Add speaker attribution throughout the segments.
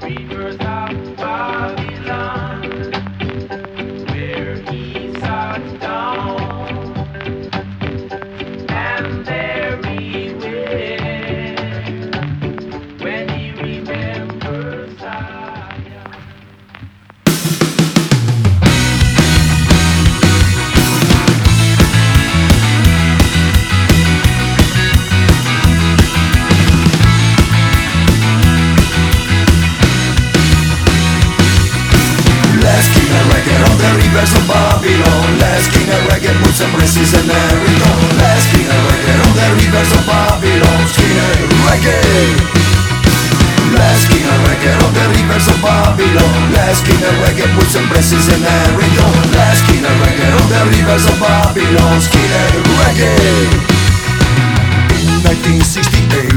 Speaker 1: rivers of Babylon, where he sat down, and there he wept when he remembers Zion.
Speaker 2: Let's king a reggae on the rivers of Babylon. Let's king a reggae, put some braces and everything. Let's king a reggae on the rivers of Babylon. Skin a reggae. Let's king a reggae on the rivers of Babylon. Let's king a reggae, put some braces and everything. Let's king a reggae on the rivers of Babylon. Skin a reggae. In 1968,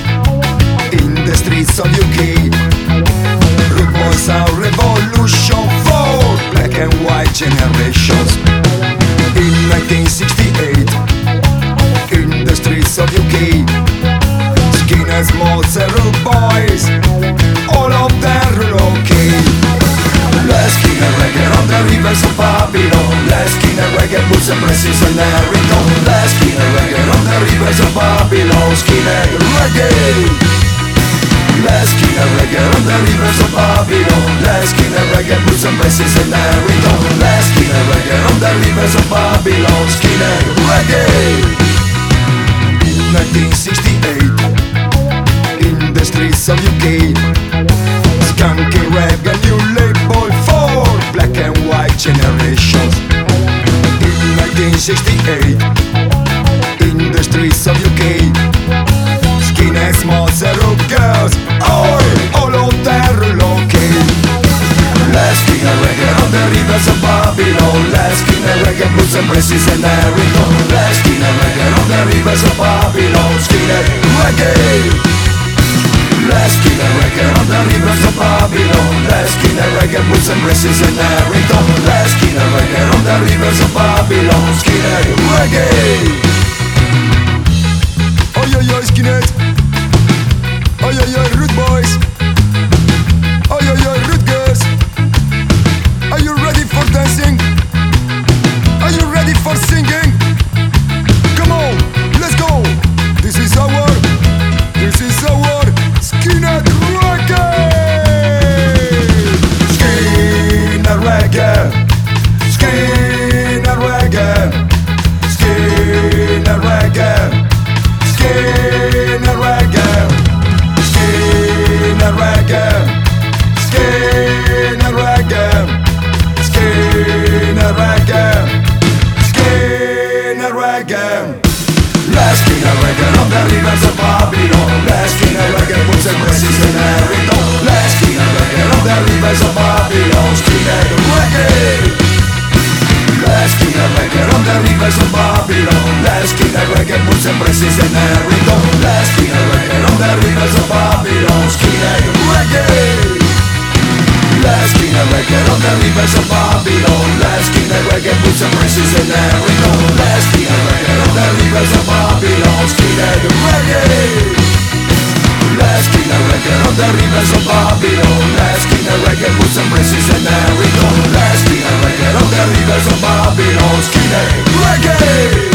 Speaker 2: in the streets of UK, Rude Boys are revolution for black and white generations. In 1968, in the streets of UK, skinheads, mods and rude boys, all of them relocate. Let's king a reggae on the rivers of Babylon. Let's king a reggae, put some braces and everything. Let's king a reggae on the rivers of Babylon. Skinhead reggae. Let's king a reggae on the rivers of Babylon. Let's king a reggae, put some braces and everything. Let's king a reggae on the rivers of Babylon. Skinhead reggae. In 1968, in the streets of UK, skunky reggae, new label for black and white generations. In 1968, in the streets of UK, skinheads, mods and road girls, all of them relocate. Let's king a reggae on the rivers of Babylon. Let's king a reggae, blues and braces and everything. Let's king a reggae on the rivers of Babylon. Skinhead reggae. Let's king a reggae on the rivers of Babylon. Let's king a reggae, blues and braces and everything. Let's king a reggae on the rivers of Babylon. Skinhead reggae. Oi, oi, oi, skinhead. Oi, oi, oi, rude boys. Oi, oi, oi, rude girls. Are you ready for dancing? Are you ready for singing? Come on, let's go. This is our skinhead reggae. Skinhead reggae. Skinhead reggae. Skinhead reggae. Skinhead reggae. Skinhead reggae. Skinhead reggae. Skinhead reggae. Skinhead reggae. Let's king a reggae on the rivers of Babylon. Let's king a reggae, put some braces and everything. Let's king a reggae on the rivers of Babylon. Skinhead reggae. Let's king a reggae on the rivers of Babylon. Let's king a reggae, put some braces and everything. Let's king a reggae on the rivers of Babylon. Skinhead reggae. Let's king a reggae on the rivers of Babylon. Let's king a reggae, put some braces and everything. Let's king a reggae on the rivers of Babylon. Skinhead reggae. Let's king a reggae on the rivers of Babylon. Let's king a reggae, put some braces and everything. Let's king a reggae on the rivers of Babylon. Skinhead reggae.